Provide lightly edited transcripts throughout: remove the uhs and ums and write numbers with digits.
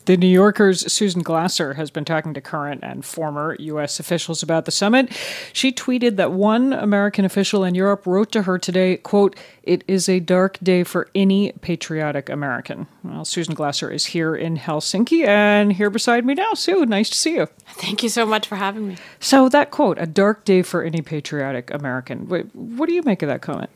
The New Yorker's Susan Glasser has been talking to current and former U.S. officials about the summit. She tweeted that one American official in Europe wrote to her today, quote, "It is a dark day for any patriotic American." Well, Susan Glasser is here in Helsinki and here beside me now. Sue, nice to see you. Thank you so much for having me. So that quote, "a dark day for any patriotic American," what do you make of that comment?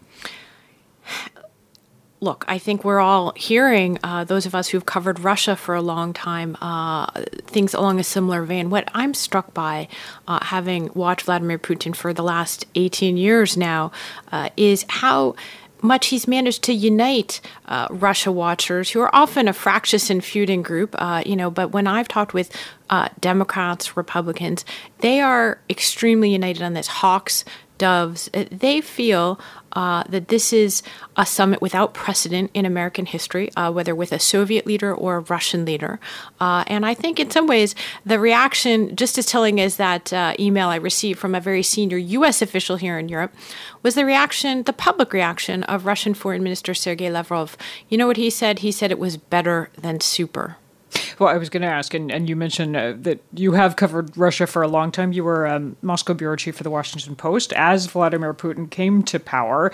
Look, I think we're all hearing, those of us who've covered Russia for a long time, things along a similar vein. What I'm struck by, having watched Vladimir Putin for the last 18 years now, is how much he's managed to unite Russia watchers, who are often a fractious and feuding group, but when I've talked with Democrats, Republicans, they are extremely united on this. Hawks, doves, they feel that this is a summit without precedent in American history, whether with a Soviet leader or a Russian leader. And I think in some ways, the reaction, just as telling as that email I received from a very senior U.S. official here in Europe, was the public reaction of Russian Foreign Minister Sergei Lavrov. You know what he said? He said it was better than super. Well, I was going to ask, and you mentioned that you have covered Russia for a long time. You were Moscow bureau chief for the Washington Post as Vladimir Putin came to power.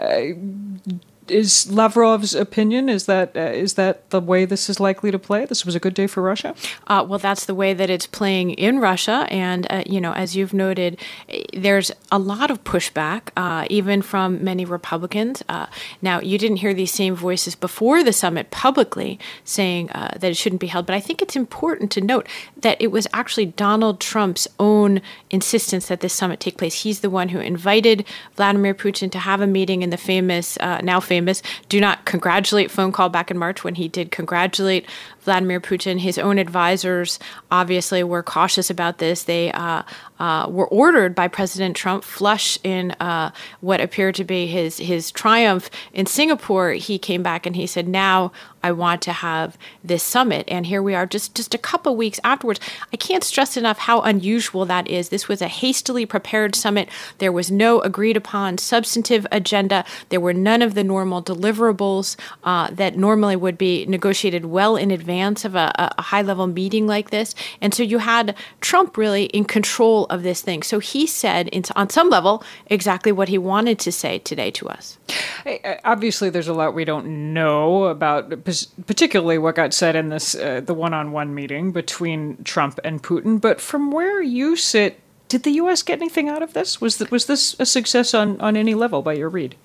Is Lavrov's opinion, is that the way this is likely to play? This was a good day for Russia? Well, that's the way that it's playing in Russia. And, as you've noted, there's a lot of pushback, even from many Republicans. Now, you didn't hear these same voices before the summit publicly saying that it shouldn't be held. But I think it's important to note that it was actually Donald Trump's own insistence that this summit take place. He's the one who invited Vladimir Putin to have a meeting in the famous, now famous, do not congratulate phone call back in March when he did congratulate Vladimir Putin. His own advisors obviously were cautious about this. They were ordered by President Trump, flush in what appeared to be his triumph in Singapore. He came back and he said, now I want to have this summit. And here we are just a couple weeks afterwards. I can't stress enough how unusual that is. This was a hastily prepared summit. There was no agreed upon substantive agenda. There were none of the normal deliverables that normally would be negotiated well in advance of a high-level meeting like this. And so you had Trump really in control of this thing. So he said, on some level, exactly what he wanted to say today to us. Obviously, there's a lot we don't know about, particularly what got said in this the one-on-one meeting between Trump and Putin. But from where you sit, did the U.S. get anything out of this? Was this a success on any level by your read?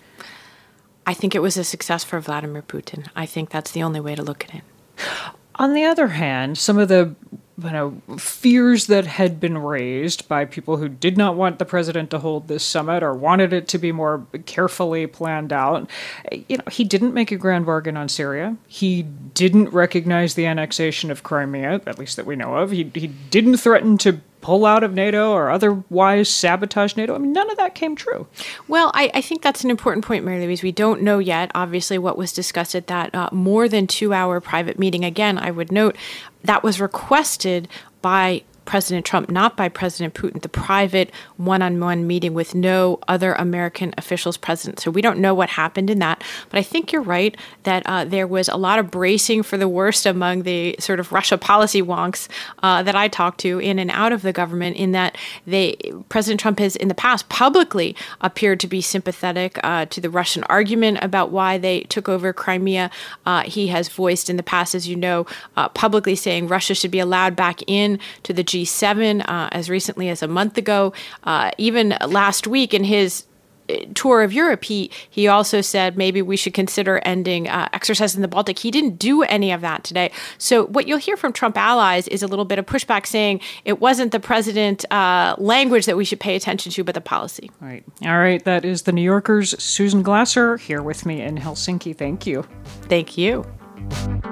I think it was a success for Vladimir Putin. I think that's the only way to look at it. On the other hand, some of the fears that had been raised by people who did not want the president to hold this summit or wanted it to be more carefully planned out. He didn't make a grand bargain on Syria. He didn't recognize the annexation of Crimea, at least that we know of. He didn't threaten to pull out of NATO or otherwise sabotage NATO. I mean, none of that came true. Well, I think that's an important point, Mary Louise. We don't know yet, obviously, what was discussed at that more than 2-hour private meeting. Again, I would note that was requested by President Trump, not by President Putin, the private one-on-one meeting with no other American officials present. So we don't know what happened in that. But I think you're right that there was a lot of bracing for the worst among the sort of Russia policy wonks that I talked to in and out of the government, in that President Trump has in the past publicly appeared to be sympathetic to the Russian argument about why they took over Crimea. He has voiced in the past, as you know, publicly saying Russia should be allowed back in to the G7 as recently as a month ago. Even last week in his tour of Europe, he also said maybe we should consider ending exercise in the Baltic. He didn't do any of that today. So what you'll hear from Trump allies is a little bit of pushback saying it wasn't the president language that we should pay attention to, but the policy. Right. All right. That is the New Yorker's Susan Glasser here with me in Helsinki. Thank you. Thank you.